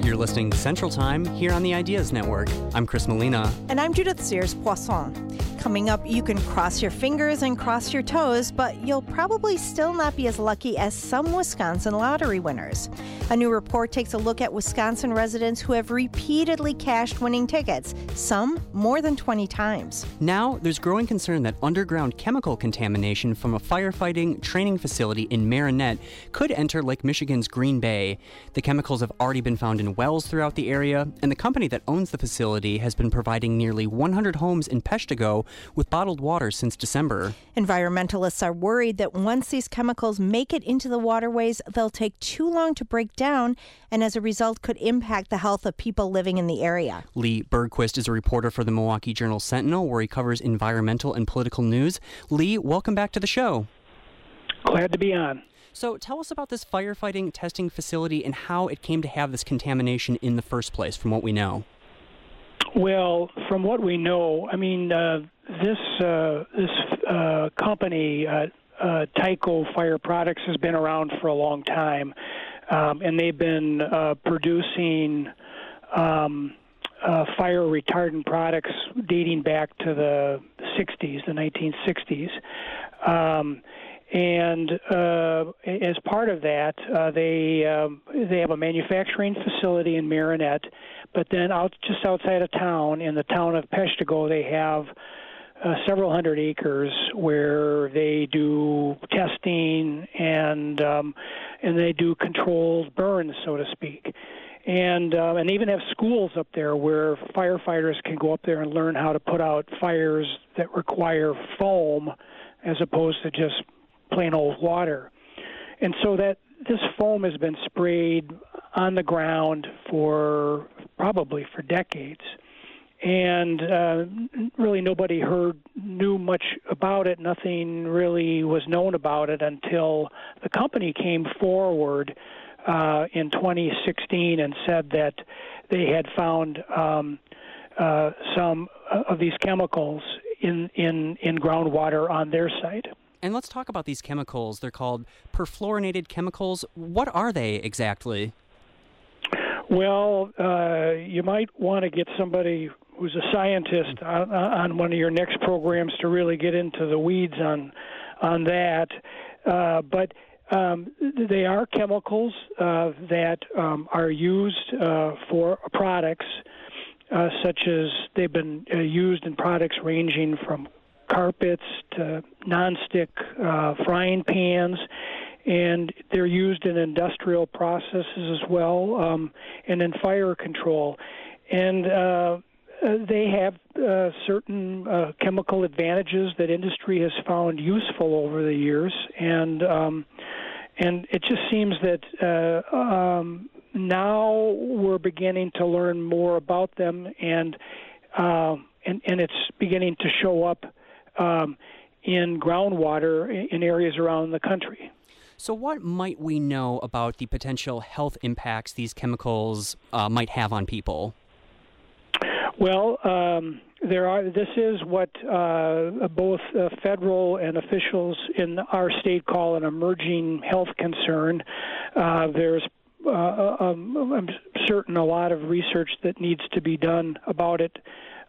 You're listening to Central Time here on the Ideas Network. I'm Chris Molina. And I'm Judith Sears-Poisson. Coming up, you can cross your fingers and cross your toes, but you'll probably still not be as lucky as some Wisconsin lottery winners. A new report takes a look at Wisconsin residents who have repeatedly cashed winning tickets, some more than 20 times. Now, there's growing concern that underground chemical contamination from a firefighting training facility in Marinette could enter Lake Michigan's Green Bay. The chemicals have already been found in wells throughout the area, and the company that owns the facility has been providing nearly 100 homes in Peshtigo with bottled water since December. Environmentalists are worried that once these chemicals make it into the waterways, they'll take too long to break down, and as a result could impact the health of people living in the area. Lee Bergquist is a reporter for the Milwaukee Journal-Sentinel, where he covers environmental and political news. Lee, welcome back to the show. Glad to be on. So tell us about this firefighting testing facility and how it came to have this contamination in the first place, from what we know. Well, from what we know, this company, Tyco Fire Products, has been around for a long time, and they've been producing fire retardant products dating back to the 1960s. And as part of that, they have a manufacturing facility in Marinette, but then just outside of town, in the town of Peshtigo, they have several hundred acres where they do testing and they do controlled burns, so to speak. And they even have schools up there where firefighters can go up there and learn how to put out fires that require foam as opposed to just plain old water. And so that this foam has been sprayed on the ground probably for decades. And really nobody knew much about it. Nothing really was known about it until the company came forward in 2016 and said that they had found some of these chemicals in groundwater on their site. And let's talk about these chemicals. They're called perfluorinated chemicals. What are they exactly? Well, you might want to get somebody who's a scientist on one of your next programs to really get into the weeds on that. But they are chemicals that are used for products, such as they've been used in products ranging from carpets to nonstick frying pans, and they're used in industrial processes as well, and in fire control. And they have certain chemical advantages that industry has found useful over the years, and it just seems that now we're beginning to learn more about them, and it's beginning to show up in groundwater in areas around the country. So what might we know about the potential health impacts these chemicals might have on people? Well, this is what both federal and officials in our state call an emerging health concern. There's I'm certain a lot of research that needs to be done about it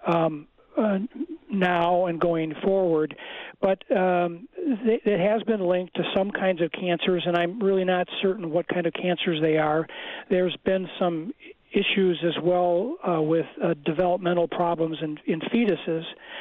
now and going forward, but it has been linked to some kinds of cancers, and I'm really not certain what kind of cancers they are. There's been some issues as well with developmental problems in fetuses,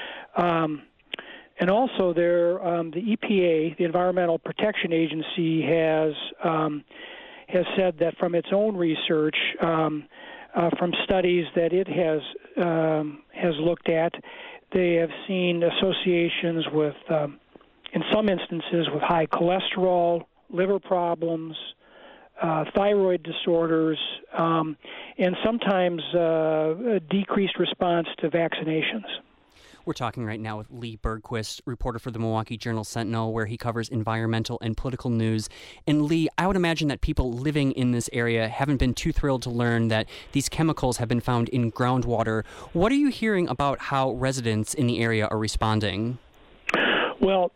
and also the EPA, the Environmental Protection Agency, has said that from its own research, from studies that it has looked at, they have seen associations with, in some instances, with high cholesterol, liver problems, thyroid disorders, and sometimes a decreased response to vaccinations. We're talking right now with Lee Bergquist, reporter for the Milwaukee Journal-Sentinel, where he covers environmental and political news. And Lee, I would imagine that people living in this area haven't been too thrilled to learn that these chemicals have been found in groundwater. What are you hearing about how residents in the area are responding? Well,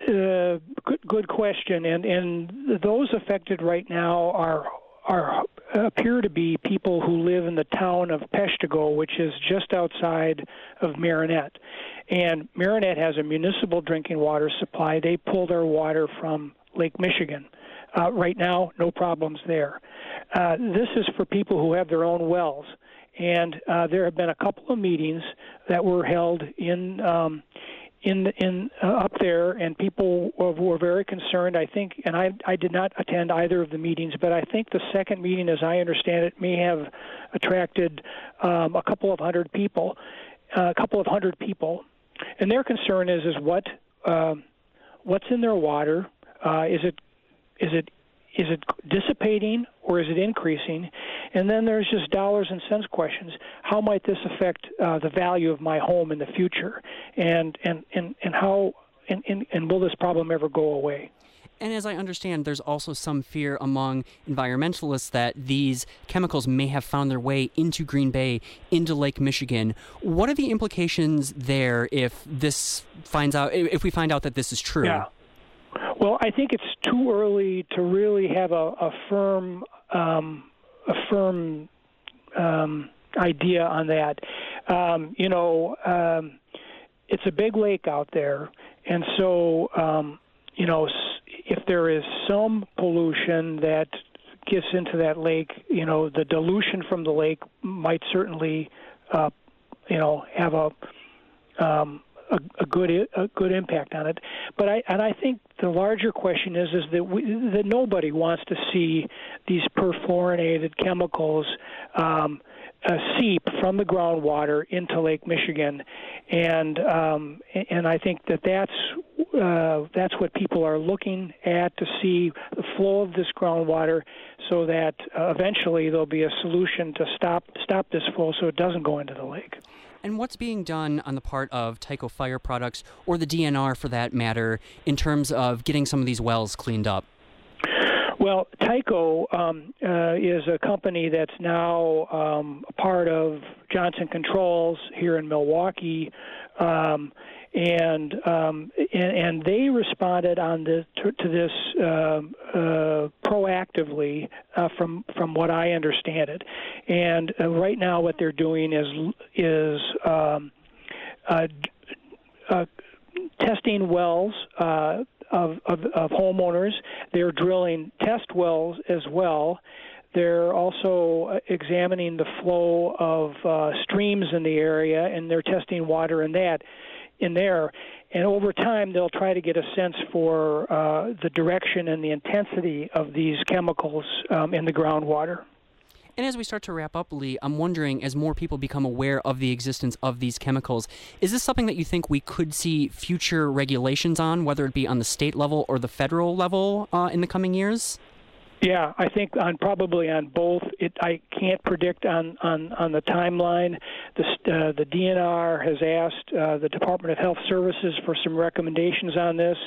good question, and those affected right now are appear to be people who live in the town of Peshtigo, which is just outside of Marinette. And Marinette has a municipal drinking water supply. They pull their water from Lake Michigan. Right now, no problems there. This is for people who have their own wells. And there have been a couple of meetings that were held in up there, and people were very concerned. I think, and I did not attend either of the meetings, but I think the second meeting, as I understand it, may have attracted a couple of hundred people. And their concern is what's in their water? Is it dissipating or is it increasing? And then there's just dollars and cents questions. How might this affect the value of my home in the future? And how and will this problem ever go away? And as I understand, there's also some fear among environmentalists that these chemicals may have found their way into Green Bay, into Lake Michigan. What are the implications there if we find out that this is true? Yeah. Well, I think it's too early to really have a firm idea on that. It's a big lake out there, and so if there is some pollution that gets into that lake, the dilution from the lake might certainly, have a good impact on it. But I think the larger question is that nobody wants to see these perfluorinated chemicals seep from the groundwater into Lake Michigan, and I think that's what people are looking at, to see the flow of this groundwater, so that eventually there'll be a solution to stop this flow so it doesn't go into the lake. And what's being done on the part of Tyco Fire Products, or the DNR for that matter, in terms of getting some of these wells cleaned up? Well, Tyco is a company that's now a part of Johnson Controls here in Milwaukee, and they responded to this proactively from what I understand it. And right now, what they're doing is testing wells of homeowners. They're drilling test wells as well. They're also examining the flow of streams in the area, and they're testing water in there. And over time, they'll try to get a sense for the direction and the intensity of these chemicals in the groundwater. And as we start to wrap up, Lee, I'm wondering, as more people become aware of the existence of these chemicals, is this something that you think we could see future regulations on, whether it be on the state level or the federal level in the coming years? Yeah, I think probably on both. I can't predict on the timeline. The DNR has asked the Department of Health Services for some recommendations on this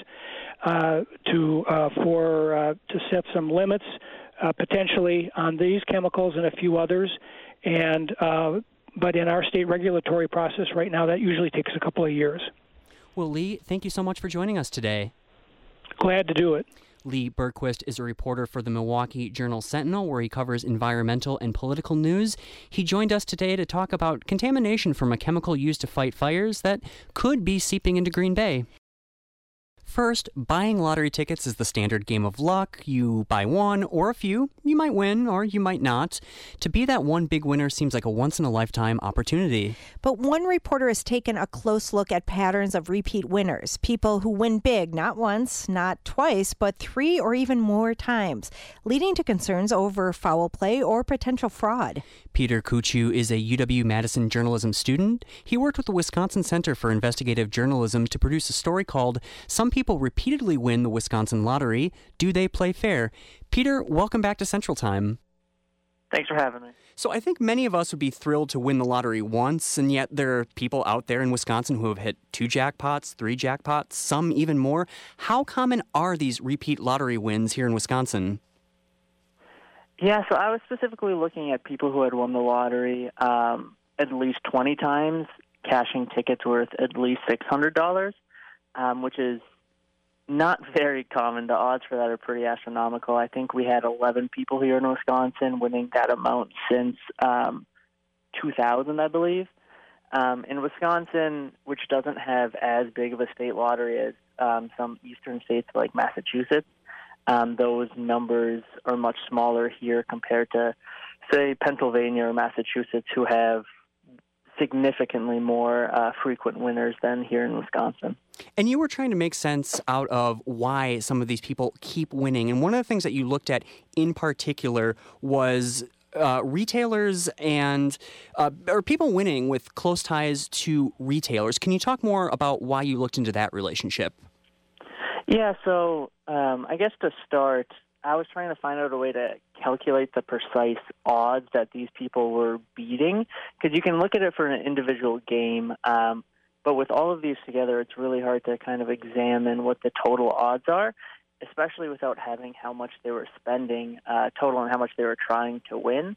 to set some limits potentially on these chemicals and a few others. And but in our state regulatory process right now, that usually takes a couple of years. Well, Lee, thank you so much for joining us today. Glad to do it. Lee Bergquist is a reporter for the Milwaukee Journal-Sentinel, where he covers environmental and political news. He joined us today to talk about contamination from a chemical used to fight fires that could be seeping into Green Bay. First, buying lottery tickets is the standard game of luck. You buy one or a few, you might win or you might not. To be that one big winner seems like a once-in-a-lifetime opportunity. But one reporter has taken a close look at patterns of repeat winners, people who win big, not once, not twice, but 3 or even more times, leading to concerns over foul play or potential fraud. Peter Kuchu is a UW-Madison journalism student. He worked with the Wisconsin Center for Investigative Journalism to produce a story called "Some People Repeatedly Win the Wisconsin Lottery. Do They Play Fair?" Peter, welcome back to Central Time. Thanks for having me. So I think many of us would be thrilled to win the lottery once, and yet there are people out there in Wisconsin who have hit 2 jackpots, 3 jackpots, some even more. How common are these repeat lottery wins here in Wisconsin? Yeah, so I was specifically looking at people who had won the lottery at least 20 times, cashing tickets worth at least $600, which is not very common. The odds for that are pretty astronomical. I think we had 11 people here in Wisconsin winning that amount since 2000, I believe. In Wisconsin, which doesn't have as big of a state lottery as some eastern states like Massachusetts, those numbers are much smaller here compared to, say, Pennsylvania or Massachusetts, who have significantly more frequent winners than here in Wisconsin. And you were trying to make sense out of why some of these people keep winning. And one of the things that you looked at in particular was retailers and or people winning with close ties to retailers. Can you talk more about why you looked into that relationship? Yeah, so I guess to start, I was trying to find out a way to calculate the precise odds that these people were beating, because you can look at it for an individual game, but with all of these together, it's really hard to kind of examine what the total odds are, especially without having how much they were spending total and how much they were trying to win.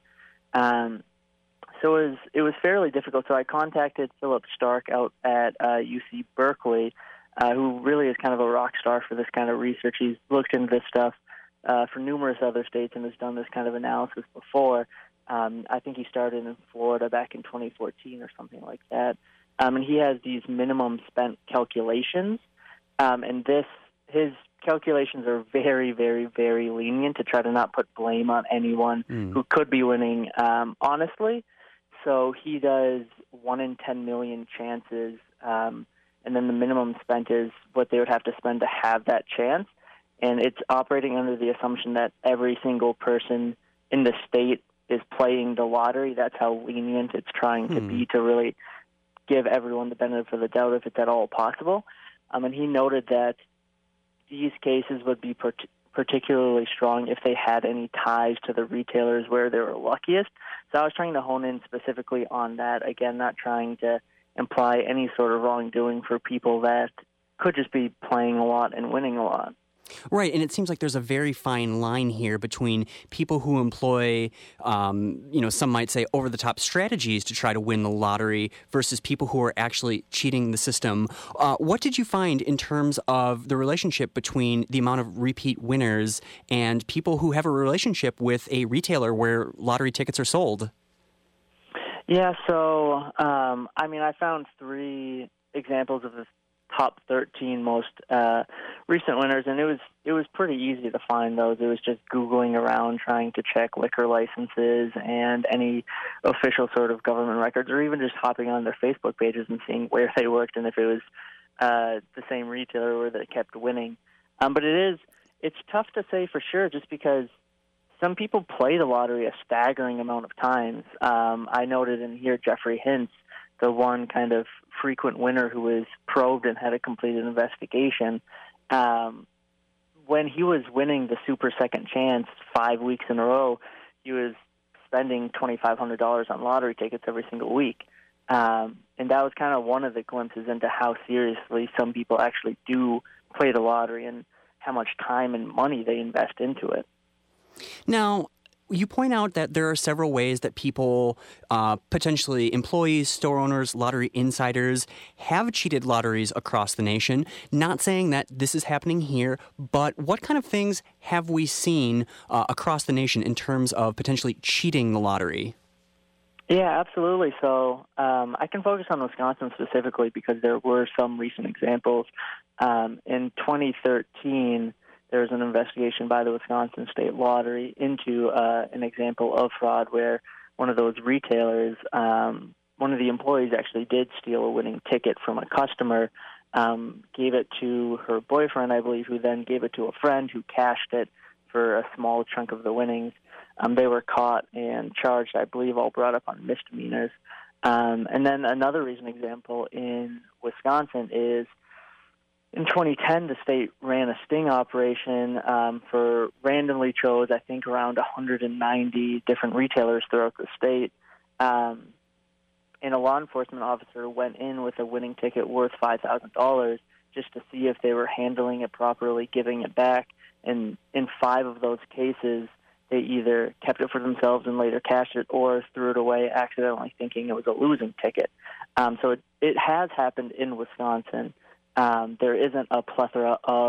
So it was fairly difficult. So I contacted Philip Stark out at UC Berkeley, who really is kind of a rock star for this kind of research. He's looked into this stuff for numerous other states and has done this kind of analysis before. I think he started in Florida back in 2014 or something like that. And he has these minimum spent calculations. And his calculations are very, very, very lenient to try to not put blame on anyone who could be winning honestly. So he does 1 in 10 million chances, and then the minimum spent is what they would have to spend to have that chance. And it's operating under the assumption that every single person in the state is playing the lottery. That's how lenient it's trying to be, to really give everyone the benefit of the doubt if it's at all possible. And he noted that these cases would be particularly strong if they had any ties to the retailers where they were luckiest. So I was trying to hone in specifically on that. Again, not trying to imply any sort of wrongdoing for people that could just be playing a lot and winning a lot. Right, and it seems like there's a very fine line here between people who employ, some might say over-the-top strategies to try to win the lottery versus people who are actually cheating the system. What did you find in terms of the relationship between the amount of repeat winners and people who have a relationship with a retailer where lottery tickets are sold? Yeah, so, I found 3 examples of the top 13 most recent winners, and it was pretty easy to find those. It was just Googling around trying to check liquor licenses and any official sort of government records, or even just hopping on their Facebook pages and seeing where they worked and if it was the same retailer where they kept winning. But it's tough to say for sure, just because some people play the lottery a staggering amount of times. I noted in here Jeffrey Hintz, the one kind of frequent winner who was probed and had a completed investigation. When he was winning the Super Second Chance 5 weeks in a row, he was spending $2,500 on lottery tickets every single week. And that was kind of one of the glimpses into how seriously some people actually do play the lottery and how much time and money they invest into it. Now, you point out that there are several ways that people, potentially employees, store owners, lottery insiders, have cheated lotteries across the nation. Not saying that this is happening here, but what kind of things have we seen across the nation in terms of potentially cheating the lottery? Yeah, absolutely. So I can focus on Wisconsin specifically because there were some recent examples. In 2013, there was an investigation by the Wisconsin State Lottery into an example of fraud where one of those retailers, one of the employees actually did steal a winning ticket from a customer, gave it to her boyfriend, I believe, who then gave it to a friend who cashed it for a small chunk of the winnings. They were caught and charged, I believe, all brought up on misdemeanors. And then another recent example in Wisconsin is in 2010, the state ran a sting operation randomly chose, I think, around 190 different retailers throughout the state. And a law enforcement officer went in with a winning ticket worth $5,000 just to see if they were handling it properly, giving it back. And in 5 of those cases, they either kept it for themselves and later cashed it or threw it away accidentally thinking it was a losing ticket. So it has happened in Wisconsin. There isn't a plethora of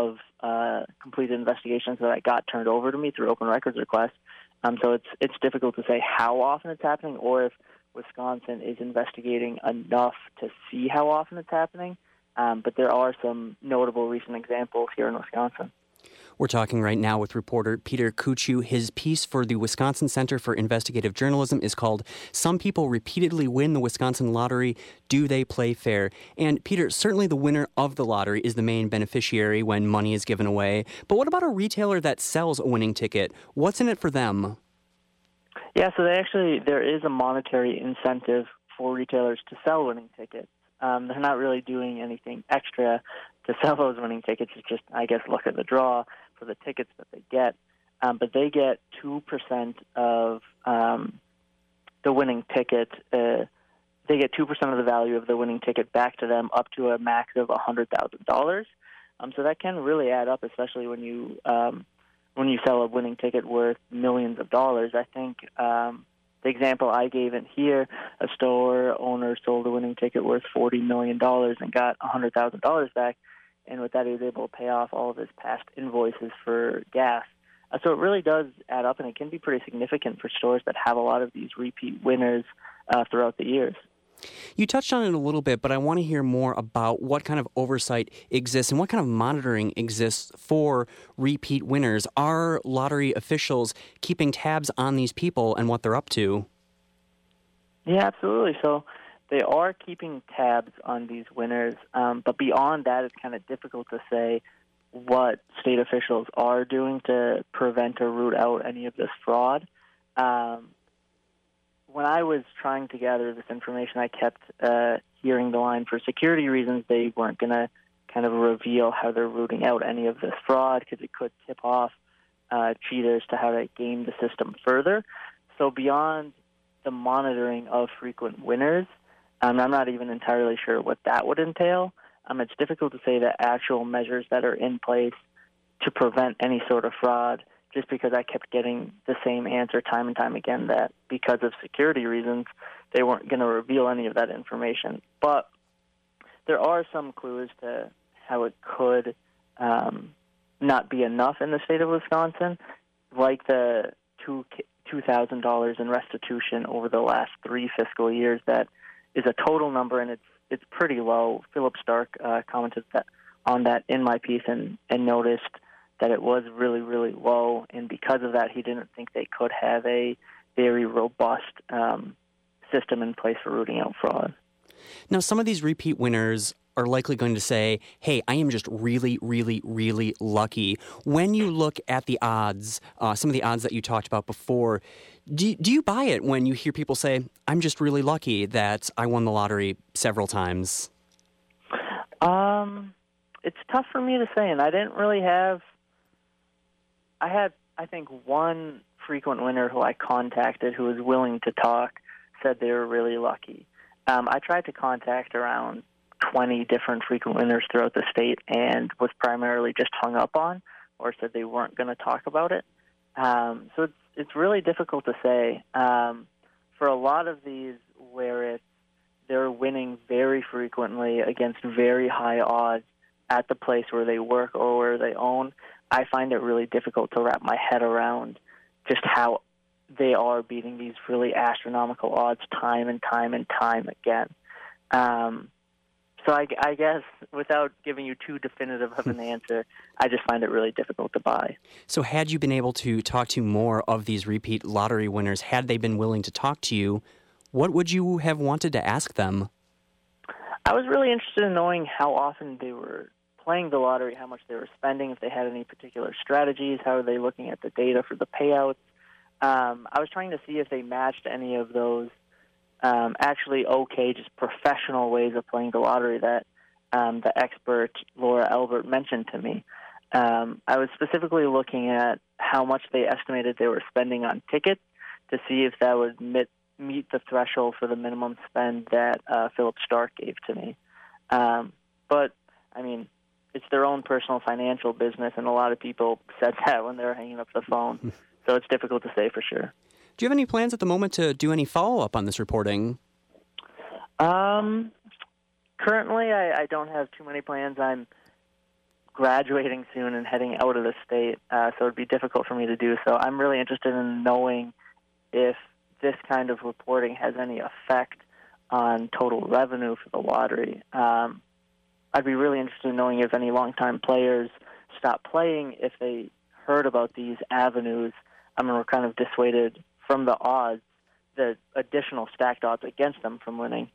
completed investigations that I got turned over to me through open records requests. So it's difficult to say how often it's happening or if Wisconsin is investigating enough to see how often it's happening. But there are some notable recent examples here in Wisconsin. We're talking right now with reporter Peter Kuchu. His piece for the Wisconsin Center for Investigative Journalism is called "Some People Repeatedly Win the Wisconsin Lottery. Do They Play Fair?" And Peter, certainly the winner of the lottery is the main beneficiary when money is given away. But what about a retailer that sells a winning ticket? What's in it for them? Yeah, so there is a monetary incentive for retailers to sell winning tickets. They're not really doing anything extra to sell those winning tickets. It's just, I guess, look at the draw for the tickets that they get. But they get 2% of the winning ticket. They get 2% of the value of the winning ticket back to them, up to a max of $100,000. So that can really add up, especially when you sell a winning ticket worth millions of dollars. I think the example I gave in here, a store owner sold a winning ticket worth $40 million and got $100,000 back, and with that he was able to pay off all of his past invoices for gas. So it really does add up, and it can be pretty significant for stores that have a lot of these repeat winners throughout the years. You touched on it a little bit, but I want to hear more about what kind of oversight exists and what kind of monitoring exists for repeat winners. Are lottery officials keeping tabs on these people and what they're up to? Yeah, absolutely. So they are keeping tabs on these winners, but beyond that, it's kind of difficult to say what state officials are doing to prevent or root out any of this fraud. When I was trying to gather this information, I kept hearing the line, for security reasons, they weren't going to kind of reveal how they're rooting out any of this fraud because it could tip off cheaters to how to game the system further. So beyond the monitoring of frequent winners, I'm not even entirely sure what that would entail. It's difficult to say the actual measures that are in place to prevent any sort of fraud, just because I kept getting the same answer time and time again, that because of security reasons, they weren't going to reveal any of that information. But there are some clues to how it could not be enough in the state of Wisconsin, like the $2,000 in restitution over the last 3 fiscal years. That is a total number, and it's pretty low. Philip Stark commented on that in my piece and noticed that it was really, really low, and because of that, he didn't think they could have a very robust system in place for rooting out fraud. Now, some of these repeat winners are likely going to say, hey, I am just really, really, really lucky. When you look at the odds, some of the odds that you talked about before, do you buy it when you hear people say, I'm just really lucky that I won the lottery several times? It's tough for me to say, and I didn't really have... I had, I think, one frequent winner who I contacted who was willing to talk, said they were really lucky. I tried to contact around 20 different frequent winners throughout the state and was primarily just hung up on or said they weren't going to talk about it. So it's really difficult to say. For a lot of these where they're winning very frequently against very high odds at the place where they work or where they own, I find it really difficult to wrap my head around just how they are beating these really astronomical odds time and time and time again. So I guess without giving you too definitive of an answer, I just find it really difficult to buy. So had you been able to talk to more of these repeat lottery winners, had they been willing to talk to you, what would you have wanted to ask them? I was really interested in knowing how often they were playing the lottery, how much they were spending, if they had any particular strategies, how are they looking at the data for the payouts. I was trying to see if they matched any of those actually just professional ways of playing the lottery that the expert Laura Elbert mentioned to me. I was specifically looking at how much they estimated they were spending on tickets to see if that would meet the threshold for the minimum spend that Philip Stark gave to me. But, I mean, it's their own personal financial business, and a lot of people said that when they were hanging up the phone. So it's difficult to say for sure. Do you have any plans at the moment to do any follow-up on this reporting? Currently, I don't have too many plans. I'm graduating soon and heading out of the state, so it would be difficult for me to do so. I'm really interested in knowing if this kind of reporting has any effect on total revenue for the lottery. I'd be really interested in knowing if any longtime players stopped playing if they heard about these avenues and were kind of dissuaded from the odds, the additional stacked odds against them from winning.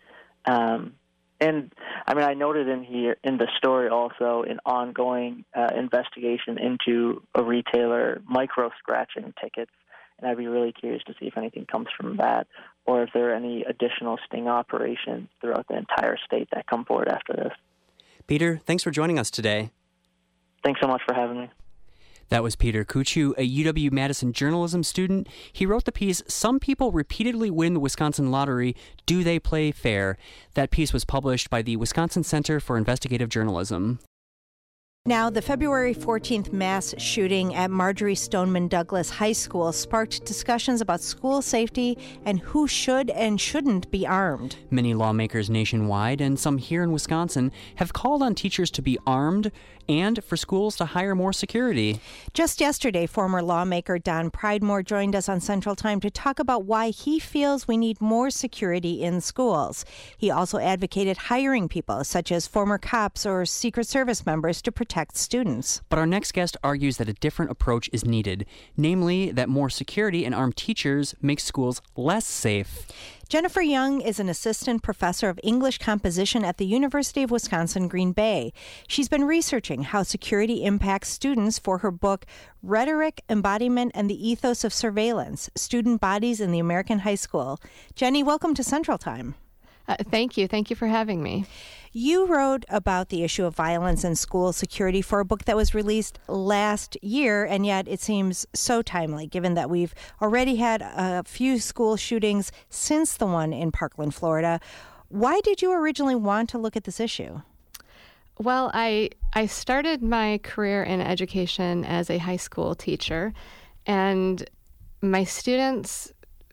And I mean, I noted in here in the story also an ongoing investigation into a retailer micro-scratching tickets, and I'd be really curious to see if anything comes from that, or if there are any additional sting operations throughout the entire state that come forward after this. Peter, thanks for joining us today. Thanks so much for having me. That was Peter Kuchu, a UW-Madison journalism student. He wrote the piece, "Some People Repeatedly Win the Wisconsin Lottery. Do They Play Fair?" That piece was published by the Wisconsin Center for Investigative Journalism. Now, the February 14th mass shooting at Marjory Stoneman Douglas High School sparked discussions about school safety and who should and shouldn't be armed. Many lawmakers nationwide, and some here in Wisconsin, have called on teachers to be armed and for schools to hire more security. Just yesterday, former lawmaker Don Pridemore joined us on Central Time to talk about why he feels we need more security in schools. He also advocated hiring people, such as former cops or Secret Service members, to protect students. But our next guest argues that a different approach is needed, namely that more security and armed teachers make schools less safe. Jennifer Young is an assistant professor of English composition at the University of Wisconsin-Green Bay. She's been researching how security impacts students for her book, Rhetoric, Embodiment, and the Ethos of Surveillance, Student Bodies in the American High School. Jenny, welcome to Central Time. Thank you. Thank you for having me. You wrote about the issue of violence and school security for a book that was released last year, and yet it seems so timely, given that we've already had a few school shootings since the one in Parkland, Florida. Why did you originally want to look at this issue? Well, I started my career in education as a high school teacher, and my students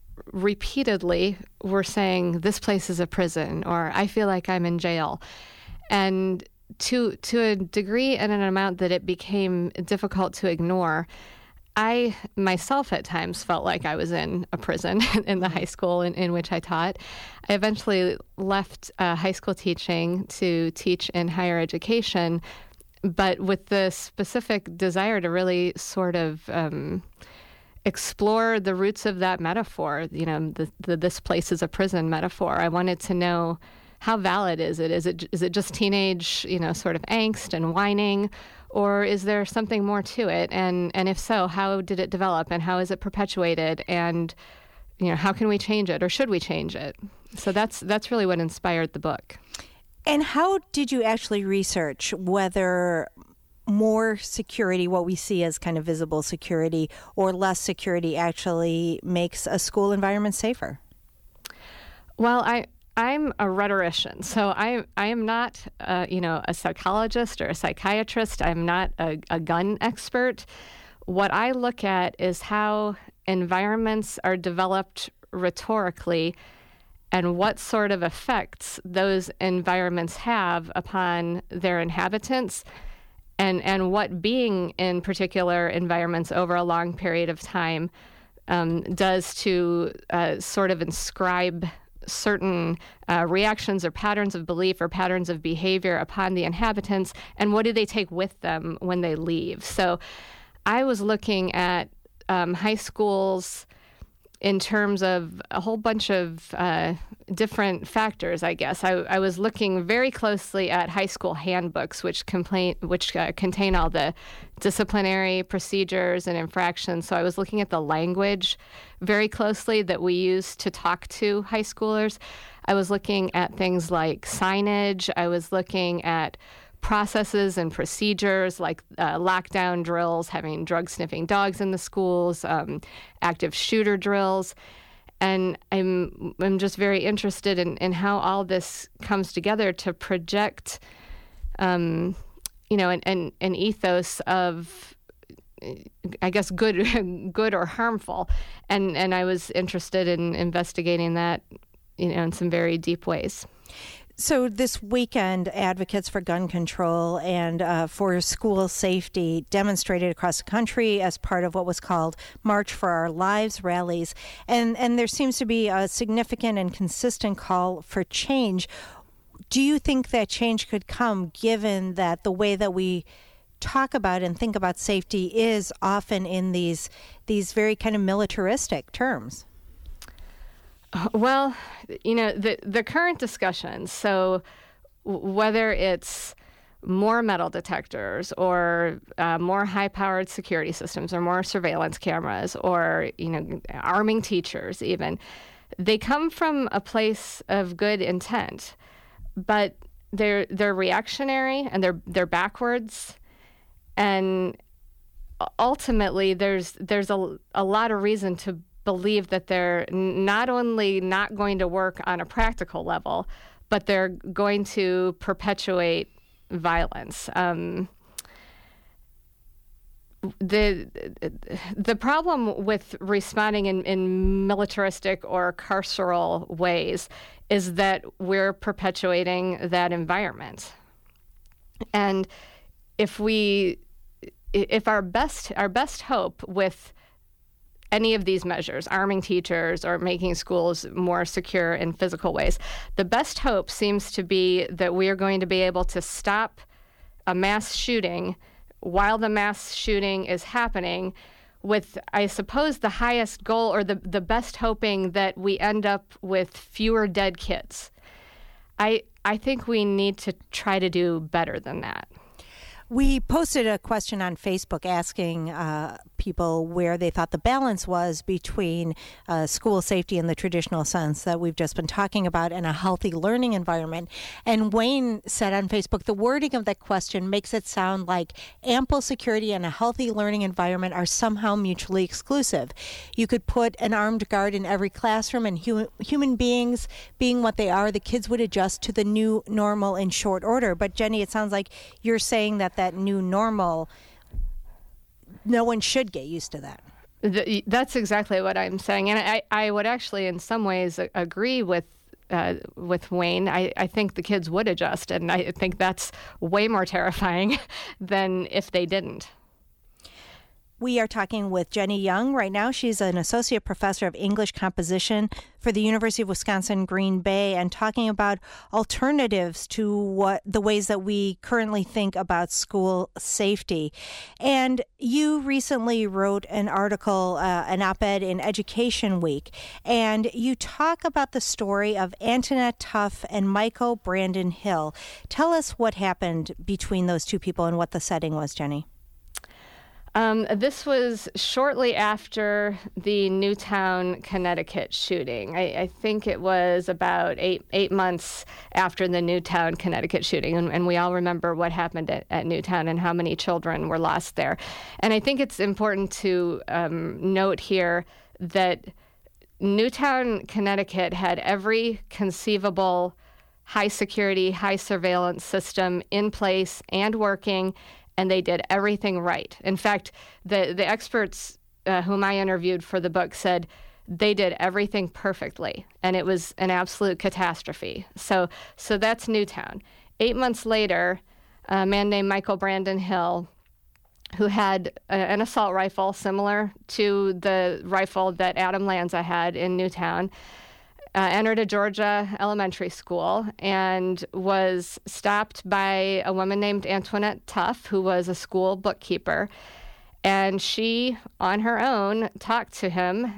repeatedly were saying, "This place is a prison," or "I feel like I'm in jail." And to a degree and an amount that it became difficult to ignore, I myself at times felt like I was in a prison in the high school in which I taught. I eventually left high school teaching to teach in higher education, but with the specific desire to really sort of explore the roots of that metaphor, the "this place is a prison" metaphor. I wanted to know, how valid is it? Is it just teenage, sort of angst and whining, or is there something more to it? And if so, how did it develop, and how is it perpetuated? And how can we change it, or should we change it? So that's really what inspired the book. And how did you actually research whether more security, what we see as kind of visible security, or less security actually makes a school environment safer? Well, I'm a rhetorician, so I am not a psychologist or a psychiatrist. I'm not a gun expert. What I look at is how environments are developed rhetorically and what sort of effects those environments have upon their inhabitants, and what being in particular environments over a long period of time does to sort of inscribe certain reactions or patterns of belief or patterns of behavior upon the inhabitants, and what do they take with them when they leave. So I was looking at high schools in terms of a whole bunch of different factors, I guess. I was looking very closely at high school handbooks, which contain all the disciplinary procedures and infractions. So I was looking at the language very closely that we use to talk to high schoolers. I was looking at things like signage. I was looking at processes and procedures like lockdown drills, having drug-sniffing dogs in the schools, active shooter drills. And I'm just very interested in how all this comes together to project, an ethos of, I guess, good or harmful. And I was interested in investigating that, in some very deep ways. So this weekend, advocates for gun control and for school safety demonstrated across the country as part of what was called March for Our Lives rallies. And there seems to be a significant and consistent call for change. Do you think that change could come given that the way that we talk about and think about safety is often in these very kind of militaristic terms? Well, the current discussions, so whether it's more metal detectors or more high-powered security systems or more surveillance cameras or, arming teachers even, they come from a place of good intent, but they're reactionary and they're backwards, and ultimately there's a lot of reason to believe that they're not only not going to work on a practical level, but they're going to perpetuate violence. The problem with responding in militaristic or carceral ways is that we're perpetuating that environment. And if our best hope with any of these measures, arming teachers or making schools more secure in physical ways, the best hope seems to be that we are going to be able to stop a mass shooting while the mass shooting is happening, with, I suppose, the highest goal or the best hoping that we end up with fewer dead kids. I think we need to try to do better than that. We posted a question on Facebook asking people where they thought the balance was between school safety in the traditional sense that we've just been talking about and a healthy learning environment. And Wayne said on Facebook, the wording of that question makes it sound like ample security and a healthy learning environment are somehow mutually exclusive. You could put an armed guard in every classroom, and human beings being what they are, the kids would adjust to the new normal in short order. But Jenny, it sounds like you're saying that new normal, no one should get used to that. That's exactly what I'm saying. And I would actually in some ways agree with Wayne. I think the kids would adjust, and I think that's way more terrifying than if they didn't. We are talking with Jenny Young right now. She's an associate professor of English composition for the University of Wisconsin-Green Bay, and talking about alternatives to the ways that we currently think about school safety. And you recently wrote an article, an op-ed in Education Week, and you talk about the story of Antoinette Tuff and Michael Brandon Hill. Tell us what happened between those two people and what the setting was, Jenny. This was shortly after the Newtown, Connecticut shooting. I think it was about eight months after the Newtown, Connecticut shooting, and we all remember what happened at Newtown and how many children were lost there. And I think it's important to note here that Newtown, Connecticut had every conceivable high security, high surveillance system in place and working, and they did everything right. In fact, the experts whom I interviewed for the book said they did everything perfectly, and it was an absolute catastrophe. So that's Newtown. 8 months later, a man named Michael Brandon Hill, who had an assault rifle similar to the rifle that Adam Lanza had in Newtown, entered a Georgia elementary school and was stopped by a woman named Antoinette Tuff, who was a school bookkeeper. And she, on her own, talked to him,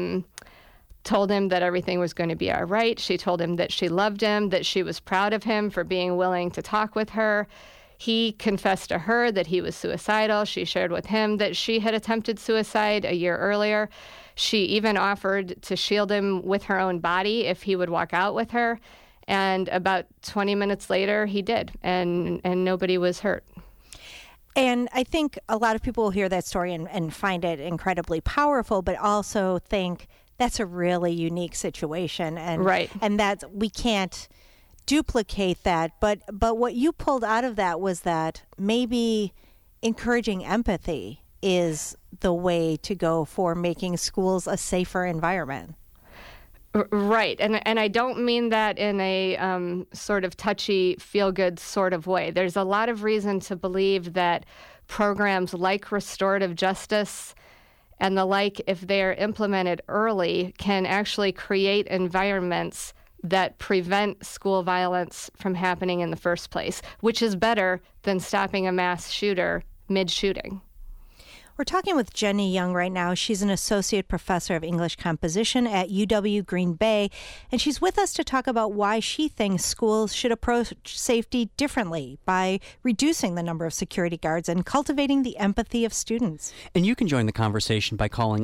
told him that everything was going to be all right. She told him that she loved him, that she was proud of him for being willing to talk with her. He confessed to her that he was suicidal. She shared with him that she had attempted suicide a year earlier. She even offered to shield him with her own body if he would walk out with her. And about 20 minutes later, he did, and nobody was hurt. And I think a lot of people will hear that story and find it incredibly powerful, but also think that's a really unique situation. And, right. And that we can't duplicate that. But what you pulled out of that was that maybe encouraging empathy is the way to go for making schools a safer environment. Right. And I don't mean that in a sort of touchy, feel-good sort of way. There's a lot of reason to believe that programs like restorative justice and the like, if they're implemented early, can actually create environments that prevent school violence from happening in the first place, which is better than stopping a mass shooter mid-shooting. We're talking with Jenny Young right now. She's an associate professor of English composition at UW Green Bay, and she's with us to talk about why she thinks schools should approach safety differently by reducing the number of security guards and cultivating the empathy of students. And you can join the conversation by calling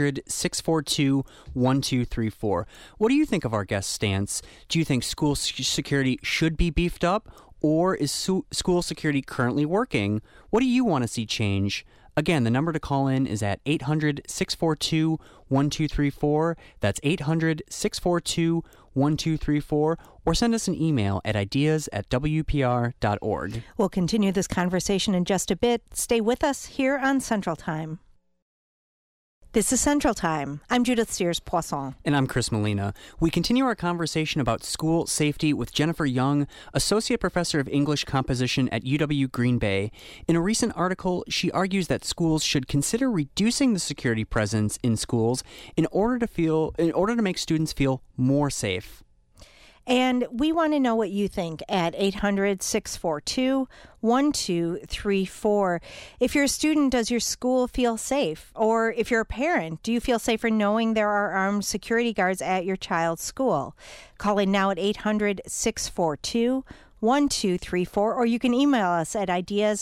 800-642-1234. What do you think of our guest stance? Do you think school security should be beefed up, or is school security currently working? What do you want to see change? Again, the number to call in is at 800-642-1234. That's 800-642-1234. Or send us an email at ideas@wpr.org. We'll continue this conversation in just a bit. Stay with us here on Central Time. This is Central Time. I'm Judith Sears-Poisson. And I'm Chris Molina. We continue our conversation about school safety with Jennifer Young, Associate Professor of English Composition at UW Green Bay. In a recent article, she argues that schools should consider reducing the security presence in schools in order to make students feel more safe. And we want to know what you think at 800-642-1234. If you're a student, does your school feel safe? Or if you're a parent, do you feel safer knowing there are armed security guards at your child's school? Call in now at 800-642-1234, or you can email us at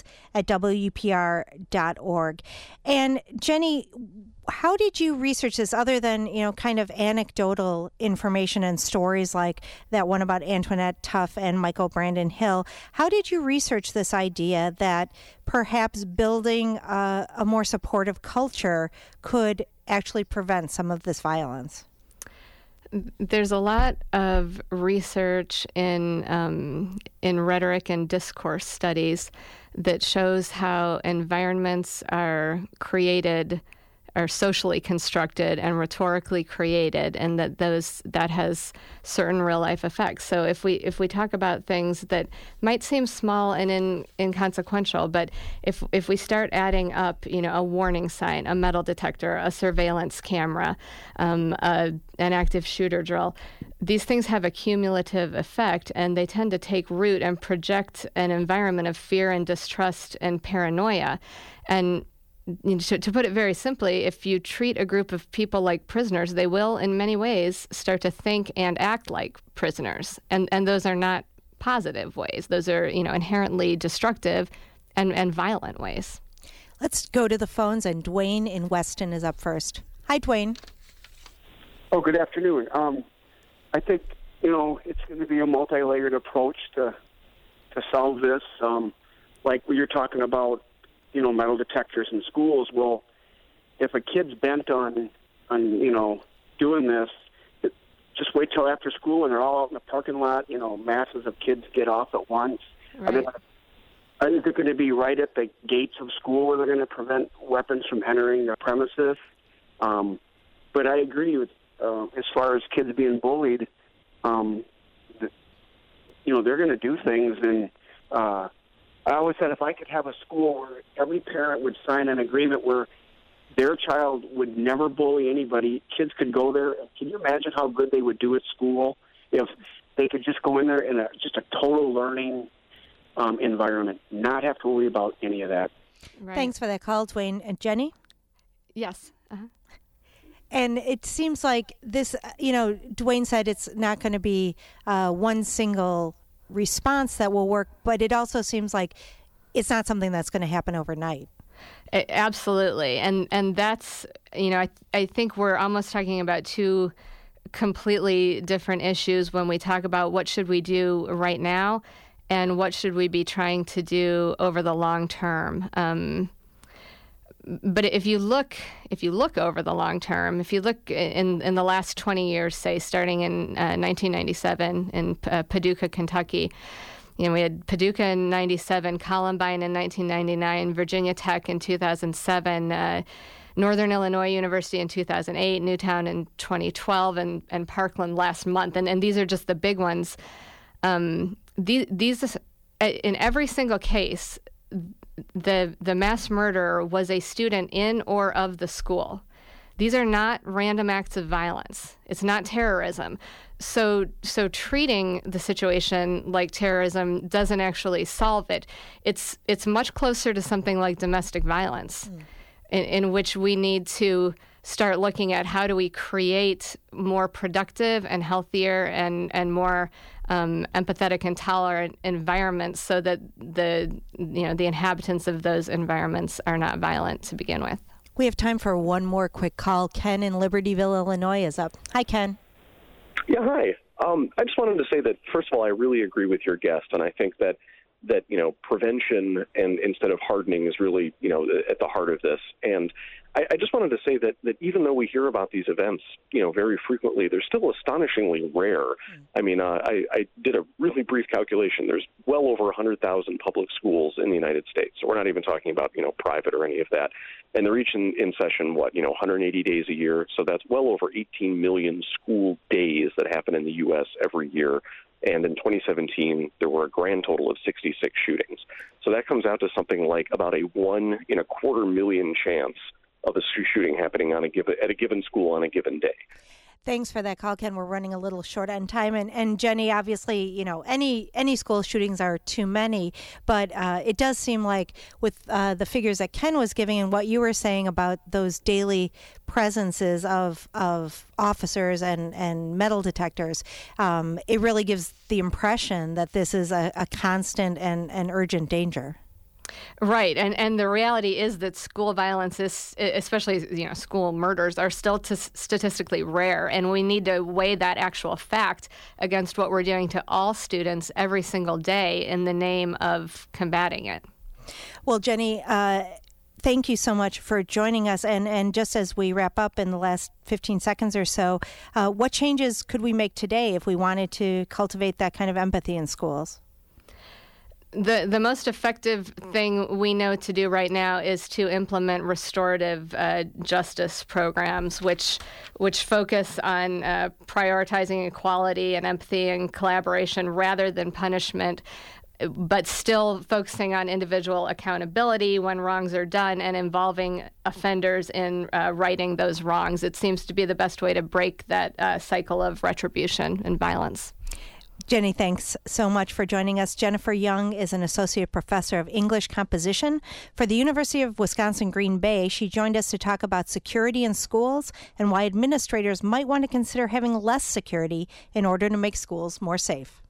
ideas@wpr.org. And Jenny, how did you research this other than, kind of anecdotal information and stories like that one about Antoinette Tuff and Michael Brandon Hill? How did you research this idea that perhaps building a more supportive culture could actually prevent some of this violence? There's a lot of research in rhetoric and discourse studies that shows how environments are socially constructed and rhetorically created, and that has certain real life effects. So if we talk about things that might seem small and inconsequential, but if we start adding up, a warning sign, a metal detector, a surveillance camera, an active shooter drill, these things have a cumulative effect, and they tend to take root and project an environment of fear and distrust and paranoia. And to put it very simply, if you treat a group of people like prisoners, they will, in many ways, start to think and act like prisoners. And those are not positive ways. Those are, inherently destructive and violent ways. Let's go to the phones, and Dwayne in Weston is up first. Hi, Dwayne. Oh, good afternoon. I think, it's going to be a multi-layered approach to solve this. Like when you're talking about, metal detectors in schools. Well, if a kid's bent on doing this, just wait till after school and they're all out in the parking lot. Masses of kids get off at once. Right. I think they're going to be right at the gates of school where they're going to prevent weapons from entering the premises. But I agree with as far as kids being bullied. They're going to do things, and I always said if I could have a school where every parent would sign an agreement where their child would never bully anybody, kids could go there. Can you imagine how good they would do at school if they could just go in there in just a total learning environment, not have to worry about any of that? Right. Thanks for that call, Dwayne. And Jenny? Yes. Uh-huh. And it seems like this, Dwayne said it's not going to be one single response that will work, but it also seems like it's not something that's going to happen overnight. Absolutely. And that's, I think we're almost talking about two completely different issues when we talk about what should we do right now and what should we be trying to do over the long term. But if you look over the long term, if you look in the last 20 years, say starting in 1997 in Paducah, Kentucky, we had Paducah in 97, Columbine in 1999, Virginia Tech in 2007, Northern Illinois University in 2008, Newtown in 2012, and Parkland last month. And these are just the big ones. These in every single case, the mass murderer was a student in or of the school. These are not random acts of violence. It's not terrorism. So treating the situation like terrorism doesn't actually solve it. It's much closer to something like domestic violence, in which we need to start looking at how do we create more productive and healthier and more empathetic and tolerant environments so that the inhabitants of those environments are not violent to begin with. We have time for one more quick call. Ken in Libertyville, Illinois is up. Hi, Ken. Yeah, hi. I just wanted to say that, first of all, I really agree with your guest, and I think that prevention and instead of hardening is really, at the heart of this. And I just wanted to say that even though we hear about these events, very frequently, they're still astonishingly rare. I mean, I did a really brief calculation. There's well over 100,000 public schools in the United States. So we're not even talking about, private or any of that. And they're each in session, 180 days a year. So that's well over 18 million school days that happen in the U.S. every year. And in 2017, there were a grand total of 66 shootings. So that comes out to something like about a 1 in a quarter million chance of a shooting happening at a given school on a given day. Thanks for that call, Ken. We're running a little short on time. And Jenny, obviously, any school shootings are too many, but it does seem like with the figures that Ken was giving and what you were saying about those daily presences of officers and metal detectors, it really gives the impression that this is a constant and urgent danger. Right, and the reality is that school violence is, especially school murders, are still statistically rare, and we need to weigh that actual fact against what we're doing to all students every single day in the name of combating it. Well, Jenny, thank you so much for joining us. And just as we wrap up in the last 15 seconds or so, what changes could we make today if we wanted to cultivate that kind of empathy in schools? The most effective thing we know to do right now is to implement restorative justice programs, which focus on prioritizing equality and empathy and collaboration rather than punishment, but still focusing on individual accountability when wrongs are done and involving offenders in righting those wrongs. It seems to be the best way to break that cycle of retribution and violence. Jenny, thanks so much for joining us. Jennifer Young is an associate professor of English composition for the University of Wisconsin-Green Bay. She joined us to talk about security in schools and why administrators might want to consider having less security in order to make schools more safe.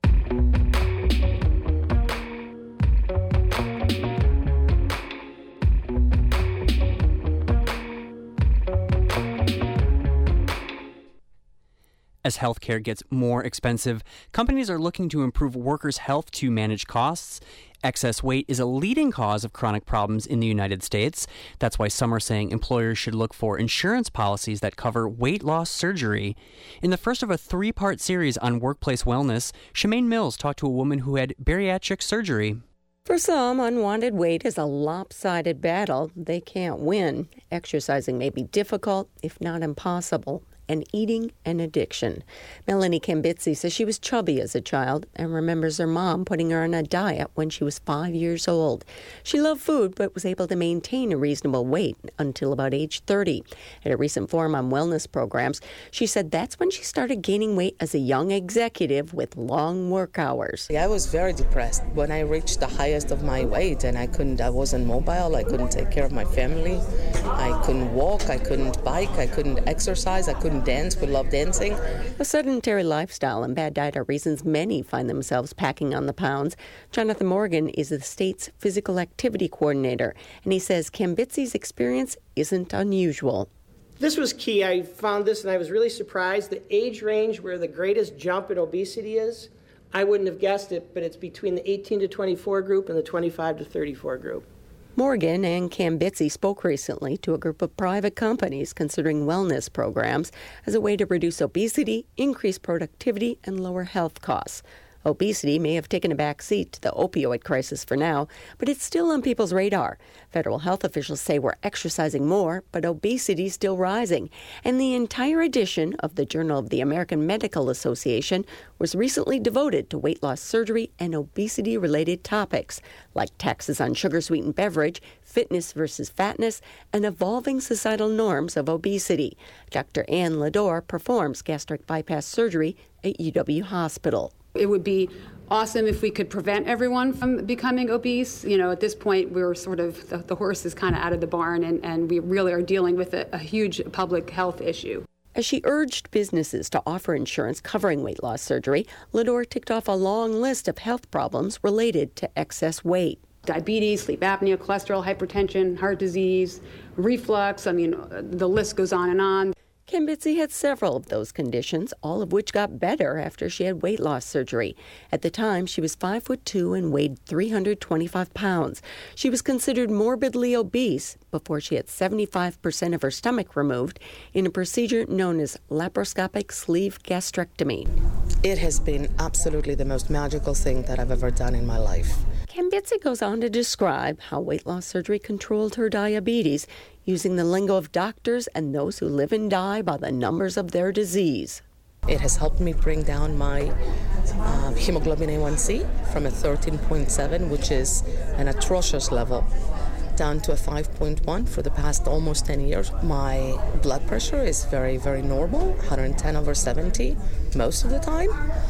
As healthcare gets more expensive, companies are looking to improve workers' health to manage costs. Excess weight is a leading cause of chronic problems in the United States. That's why some are saying employers should look for insurance policies that cover weight loss surgery. In the first of a 3-part series on workplace wellness, Shemaine Mills talked to a woman who had bariatric surgery. For some, unwanted weight is a lopsided battle they can't win. Exercising may be difficult, if not impossible. And eating an addiction. Melanie Kambitzi says she was chubby as a child and remembers her mom putting her on a diet when she was 5 years old. She loved food but was able to maintain a reasonable weight until about age 30. At a recent forum on wellness programs, she said that's when she started gaining weight as a young executive with long work hours. I was very depressed when I reached the highest of my weight, and I wasn't mobile, I couldn't take care of my family, I couldn't walk, I couldn't bike, I couldn't exercise, I couldn't dance. We love dancing. A sedentary lifestyle and bad diet are reasons many find themselves packing on the pounds. Jonathan Morgan is the state's physical activity coordinator, and he says Kambitzi's experience isn't unusual. This was key. I found this and I was really surprised. The age range where the greatest jump in obesity is, I wouldn't have guessed it, but it's between the 18 to 24 group and the 25 to 34 group. Morgan and Kambitzi spoke recently to a group of private companies considering wellness programs as a way to reduce obesity, increase productivity, and lower health costs. Obesity may have taken a back seat to the opioid crisis for now, but it's still on people's radar. Federal health officials say we're exercising more, but obesity is still rising. And the entire edition of the Journal of the American Medical Association was recently devoted to weight loss surgery and obesity-related topics, like taxes on sugar-sweetened beverage, fitness versus fatness, and evolving societal norms of obesity. Dr. Anne Lador performs gastric bypass surgery at UW Hospital. It would be awesome if we could prevent everyone from becoming obese. You know, at this point, we're sort of, the horse is kind of out of the barn, and we really are dealing with a huge public health issue. As she urged businesses to offer insurance covering weight loss surgery, Lador ticked off a long list of health problems related to excess weight. Diabetes, sleep apnea, cholesterol, hypertension, heart disease, reflux. I mean, the list goes on and on. Kim Bitzy had several of those conditions, all of which got better after she had weight loss surgery. At the time, she was 5'2" and weighed 325 pounds. She was considered morbidly obese before she had 75% of her stomach removed in a procedure known as laparoscopic sleeve gastrectomy. It has been absolutely the most magical thing that I've ever done in my life. Kim Bitzy goes on to describe how weight loss surgery controlled her diabetes, using the lingo of doctors and those who live and die by the numbers of their disease. It has helped me bring down my hemoglobin A1C from a 13.7, which is an atrocious level, down to a 5.1 for the past almost 10 years. My blood pressure is very, very normal, 110/70 most of the time,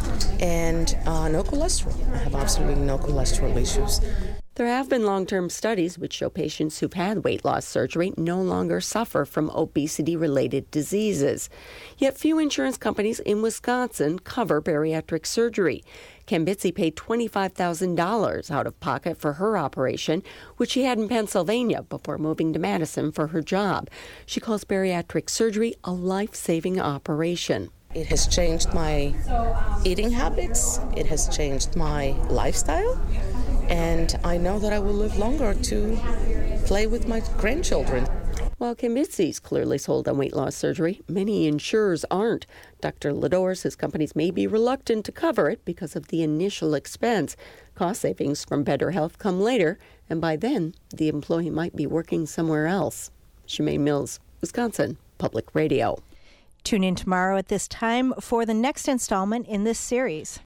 and no cholesterol. I have absolutely no cholesterol issues. There have been long-term studies which show patients who've had weight loss surgery no longer suffer from obesity-related diseases. Yet few insurance companies in Wisconsin cover bariatric surgery. Kim Bitzy paid $25,000 out of pocket for her operation, which she had in Pennsylvania before moving to Madison for her job. She calls bariatric surgery a life-saving operation. It has changed my eating habits. It has changed my lifestyle. And I know that I will live longer to play with my grandchildren. While Kim Bitzy's clearly sold on weight loss surgery, many insurers aren't. Dr. Lador says companies may be reluctant to cover it because of the initial expense. Cost savings from better health come later, and by then, the employee might be working somewhere else. Shemaine Mills, Wisconsin Public Radio. Tune in tomorrow at this time for the next installment in this series.